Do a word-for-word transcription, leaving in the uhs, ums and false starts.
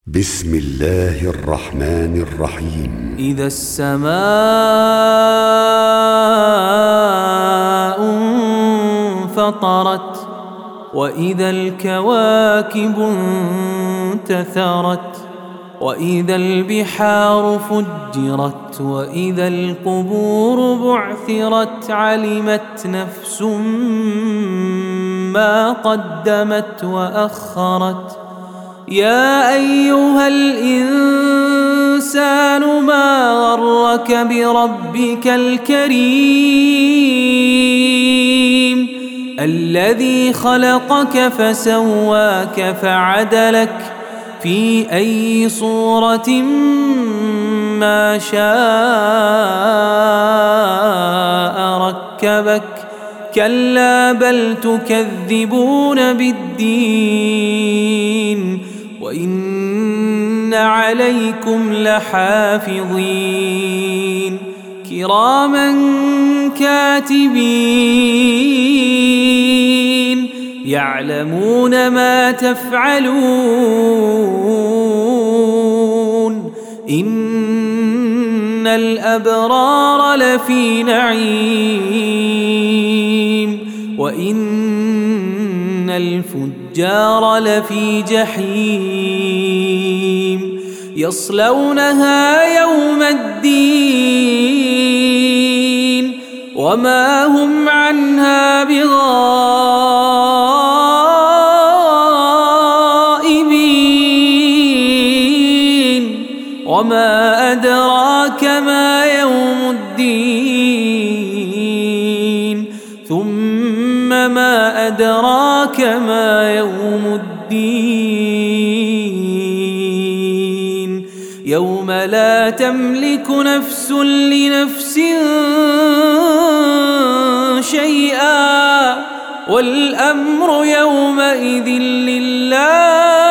بسم الله الرحمن الرحيم. إذا السماء انفطرت وإذا الكواكب انتثرت وإذا البحار فجرت وإذا القبور بعثرت علمت نفس ما قدمت وأخرت. يا أيها الإنسان ما غرك بربك الكريم الذي خلقك فسواك فعدلك في أي صورة ما شاء ركبك. كلا بل تكذبون بالدين وإن عليكم لحافظين كراما كاتبين يعلمون ما تفعلون. إن الأبرار لفي نعيم وإن الفجار لفي جحيم يصلونها يوم الدين وما هم عنها بغائبين. وما أدراك ما يوم الدين ثم ما أدراك ما يوم الدين يوم لا تملك نفس لنفس شيئا والأمر يومئذ لله.